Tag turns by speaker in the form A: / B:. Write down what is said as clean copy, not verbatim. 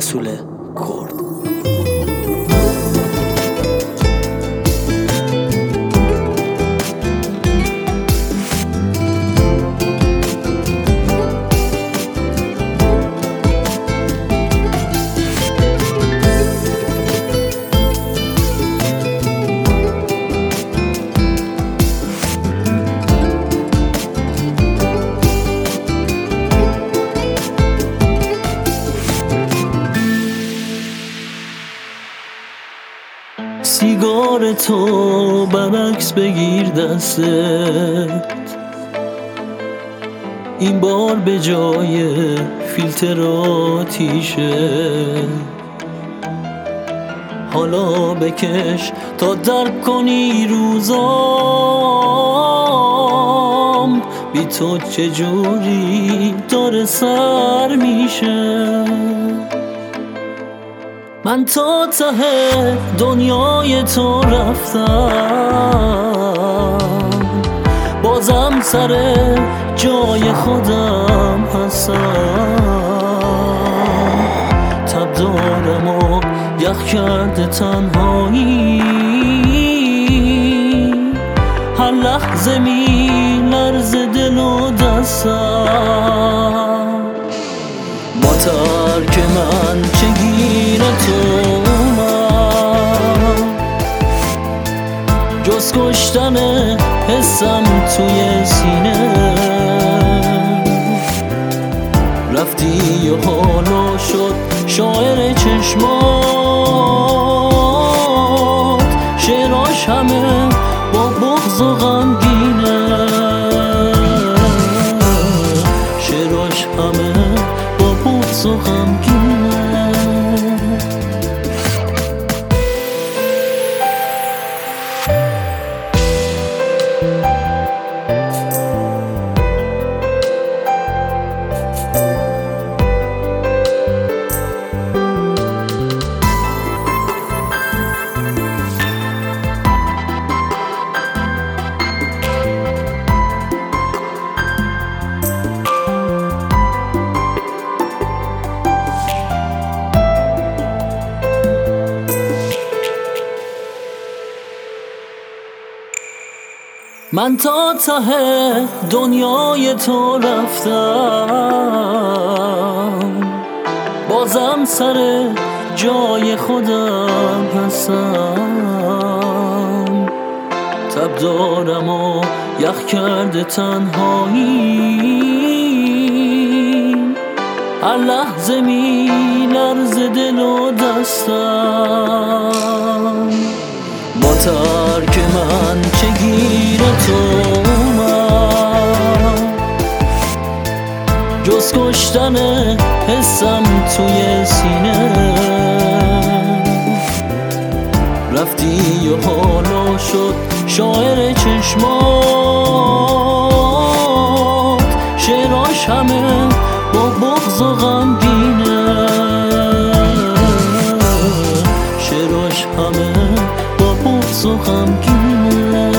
A: رسول کرد.
B: سیگار تو برعکس بگیر دستت، این بار به جای فیلتر آتیشه. حالا بکش تا درک کنی روزام بی تو چجوری داره سر میشه. من تا ته دنیای تو رفتم، بازم سر جای خودم هستم. تب دارم و یخ کرده تنهایی، هر لحظه می لرزه دل و دستم. با ترک من چگیره تو من، جز کشتن حسم توی سینه. رفتی و حالا شد شاعر چشمات، شعراش همه با بغض و غمگینه. شعراش همه با بغض و غمگینه. من تا ته دنیای تو رفتم، بازم سر جای خودم هستم. تب دارم و یخ کرده تنهایی، هر لحظه می لرزه دل و دستم. با ترک من چگیره تو من، جز کشتن حسم توی سینه. رفتی و حالا شد شاعر چشمات، شعراش همه با بغض و غمگینه. شعراش همه با بغض و غمگینه.